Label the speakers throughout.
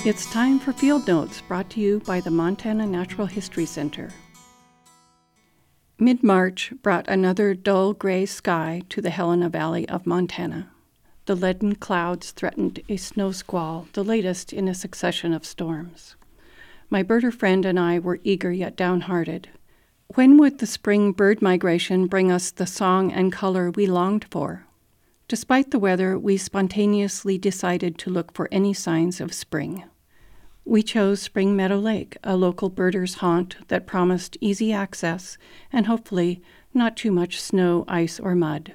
Speaker 1: It's time for Field Notes, brought to you by the Montana Natural History Center. Mid-March brought another dull gray sky to the Helena Valley of Montana. The leaden clouds threatened a snow squall, the latest in a succession of storms. My birder friend and I were eager yet downhearted. When would the spring bird migration bring us the song and color we longed for? Despite the weather, we spontaneously decided to look for any signs of spring. We chose Spring Meadow Lake, a local birders' haunt that promised easy access and hopefully not too much snow, ice, or mud.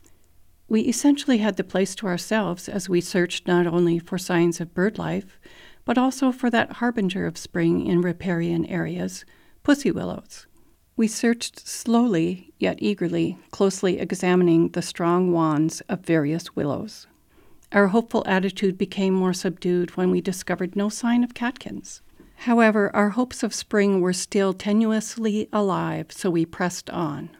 Speaker 1: We essentially had the place to ourselves as we searched not only for signs of bird life, but also for that harbinger of spring in riparian areas, pussy willows. We searched slowly yet eagerly, closely examining the strong wands of various willows. Our hopeful attitude became more subdued when we discovered no sign of catkins. However, our hopes of spring were still tenuously alive, so we pressed on.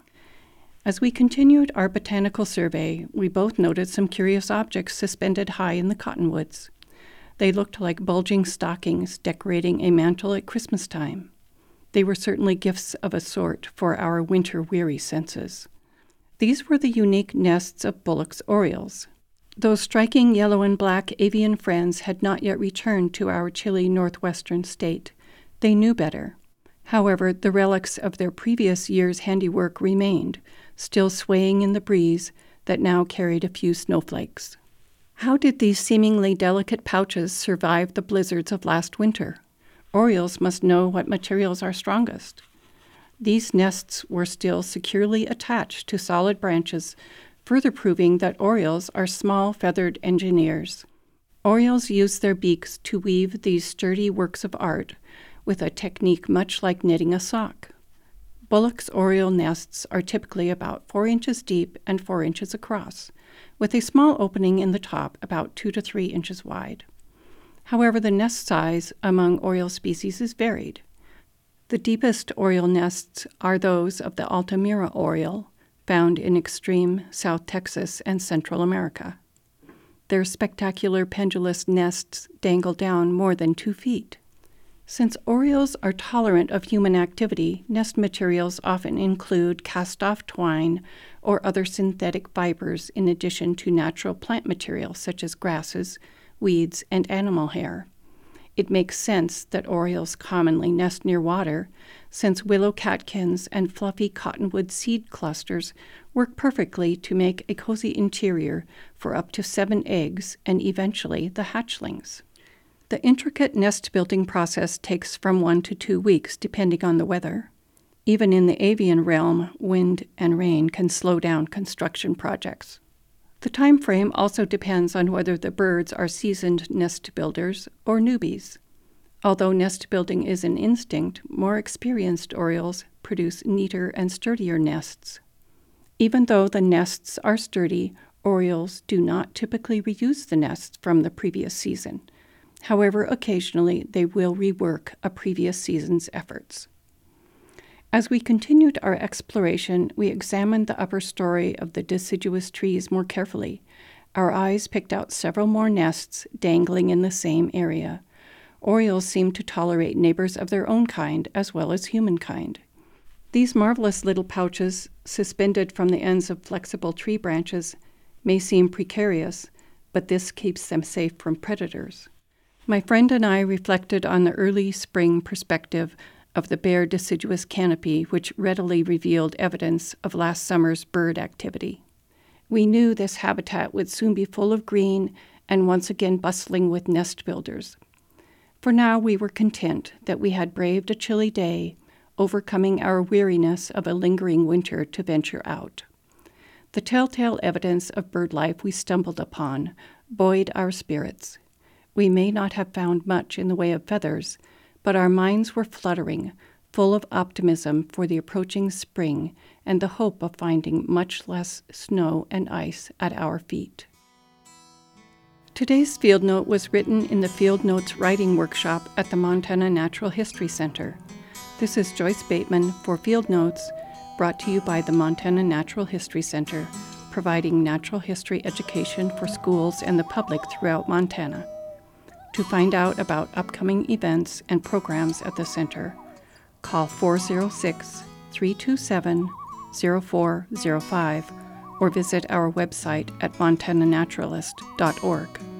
Speaker 1: As we continued our botanical survey, we both noted some curious objects suspended high in the cottonwoods. They looked like bulging stockings decorating a mantle at Christmas time. They were certainly gifts of a sort for our winter-weary senses. These were the unique nests of Bullock's orioles. Those striking yellow and black avian friends had not yet returned to our chilly northwestern state. They knew better. However, the relics of their previous year's handiwork remained, still swaying in the breeze that now carried a few snowflakes. How did these seemingly delicate pouches survive the blizzards of last winter? Orioles must know what materials are strongest. These nests were still securely attached to solid branches, further proving that orioles are small feathered engineers. Orioles use their beaks to weave these sturdy works of art with a technique much like knitting a sock. Bullock's oriole nests are typically about 4 inches deep and 4 inches across, with a small opening in the top about 2 to 3 inches wide. However, the nest size among oriole species is varied. The deepest oriole nests are those of the Altamira oriole, found in extreme South Texas and Central America. Their spectacular pendulous nests dangle down more than 2 feet. Since orioles are tolerant of human activity, nest materials often include cast-off twine or other synthetic fibers in addition to natural plant material such as grasses, weeds, and animal hair. It makes sense that orioles commonly nest near water, since willow catkins and fluffy cottonwood seed clusters work perfectly to make a cozy interior for up to 7 eggs and eventually the hatchlings. The intricate nest-building process takes from 1 to 2 weeks, depending on the weather. Even in the avian realm, wind and rain can slow down construction projects. The time frame also depends on whether the birds are seasoned nest builders or newbies. Although nest building is an instinct, more experienced orioles produce neater and sturdier nests. Even though the nests are sturdy, orioles do not typically reuse the nests from the previous season. However, occasionally they will rework a previous season's efforts. As we continued our exploration, we examined the upper story of the deciduous trees more carefully. Our eyes picked out several more nests dangling in the same area. Orioles seem to tolerate neighbors of their own kind as well as humankind. These marvelous little pouches, suspended from the ends of flexible tree branches, may seem precarious, but this keeps them safe from predators. My friend and I reflected on the early spring perspective of the bare deciduous canopy, which readily revealed evidence of last summer's bird activity. We knew this habitat would soon be full of green and once again bustling with nest builders. For now we were content that we had braved a chilly day, overcoming our weariness of a lingering winter to venture out. The telltale evidence of bird life we stumbled upon buoyed our spirits. We may not have found much in the way of feathers, but our minds were fluttering, full of optimism for the approaching spring and the hope of finding much less snow and ice at our feet. Today's Field Note was written in the Field Notes Writing Workshop at the Montana Natural History Center. This is Joyce Bateman for Field Notes, brought to you by the Montana Natural History Center, providing natural history education for schools and the public throughout Montana. To find out about upcoming events and programs at the center, call 406-327-0405 or visit our website at montananaturalist.org.